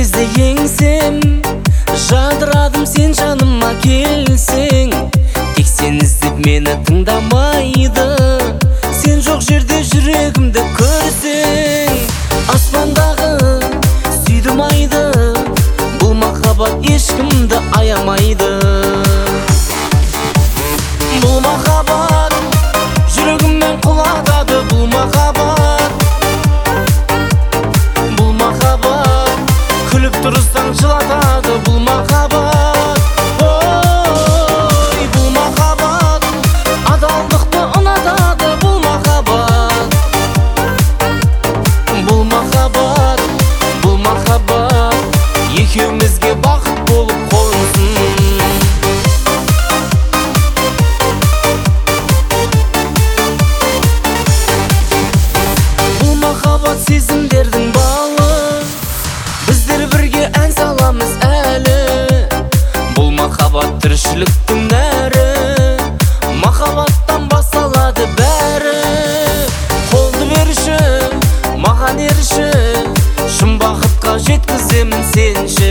кезде еңсем, жадырадым сен жаныма келсең. Тек сен іздеп мені тыңдамайды, сен жоқ жерде жүрегімді көрсең. Аспандағы сүйдім айды, бұл махаббат ешкімді аямайды. Бұл махаббат жүрегіммен құлатады, бұл махаббат. Бұл махаббат күліп тұрсаң жылатады, бұл махаббат. Ой, бұл махаббат адалдықты ұнатады, бұл махаббат. Бұл махаббат, бұл махаббат екеумізге бақыт болып қонсын. Бұл махаббат сезімдердің балы, біздер бірге ән саламыз әлі. Бұл махаббат тіршіліктің нәрі, махаббаттан басталады бәрі. Қолды берші, маған ерші, шын бақытқа жеткіземін сенші.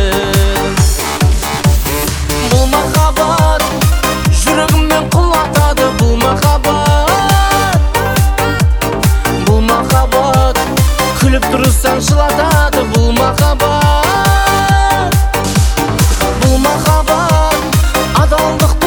Бұл махаббат жүрегіммен құлатады, бұл махаббат. Бұл махаббат күліп тұрсаң жылатады, бұл махаббат. Бұл махаббат адалдық